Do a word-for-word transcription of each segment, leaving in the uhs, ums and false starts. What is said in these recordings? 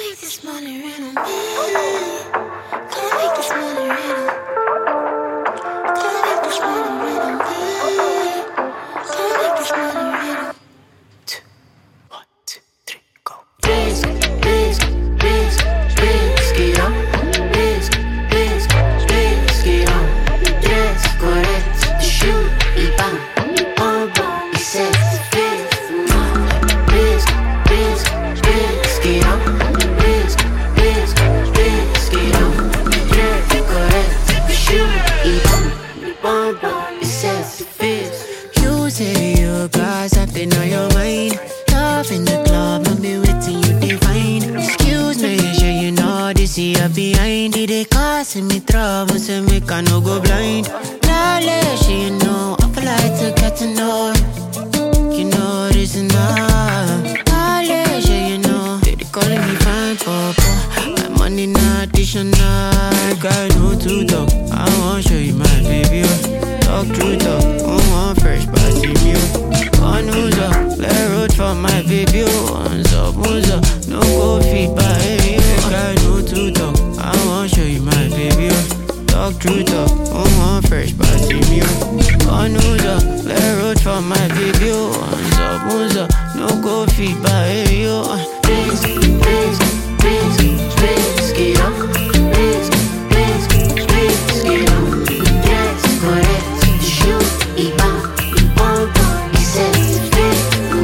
make this money rain on me. Gonna make this money rain on me. Gonna make this money rain on me. Gonna make this money rain on me. Two, one, two, three, go. Risk, risk, risk, risk it up. Risk, risk, risk it up. Dress correct, the shoe, y bam, bam, bam, y set the face. Risk, risk, risk it up. Risk, risk, risk it up. Dress correct, the shoe, y bam, bam, bam, y set the face. You say you got something on your mind. Love in the club, no be waiting you define. Excuse me, sure you know this here behind it. They causing me trouble, so make I no go blind. Knowledge, you know, I feel like to get to know. You know this enough. Knowledge, you know, they calling me fine, papa. My money not additional. Make I know to talk. I wanna show you my baby. Talk true talk, I'm on fresh party meal. On who's up, let road for my baby. On up, who's up, no go feed by you. Make I know to talk, I wanna show you my baby. Talk true talk, I'm on fresh party meal. On who's up, let road for my baby. On up, who's up, no go feed by you. Risk, risk, risk, risk it up. Risk, risk, risk it up. Dress correct, the shoe, y bam, bam, bam, y set the face.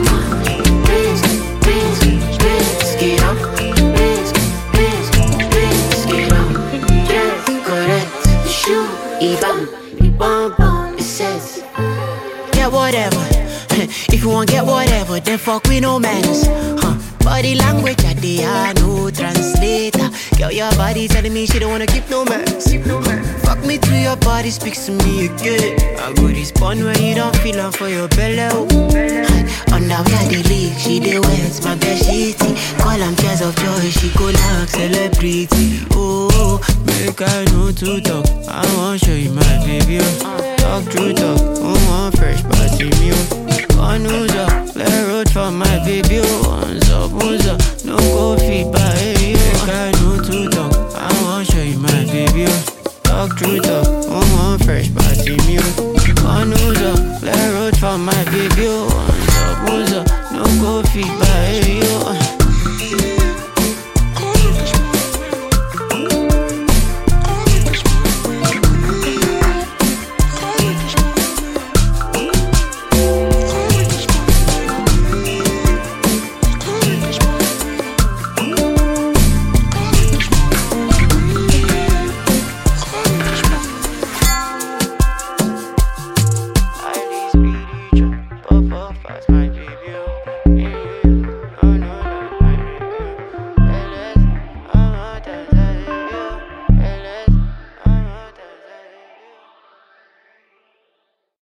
Risk, risk, risk it up. Risk, risk, risk it up. Dress correct, the shoe, y bam, bam, bam, y set the face. Get whatever. If you want get whatever, then fuck with no manners. Huh. Body language, I dey I no translator. Girl, your body telling me she don't wanna keep no mess. Fuck me to your body, speaks to me again. I go respond when you don't feel up for your belly. Under where the leak, she dey wet, my bed sheety. Call am tears of joy, she go like celebrity. Oh, make I know to talk. I wanna show you my baby. Talk true talk, I want fresh party meal. On who's up, let road for my baby. One's up, who's up, no go feed by you. Make I know to talk, I wanna show you my baby. Talk true talk, I want fresh party meal. On who's up, let road for my baby. One's up, who's up, no go feed by you. My baby.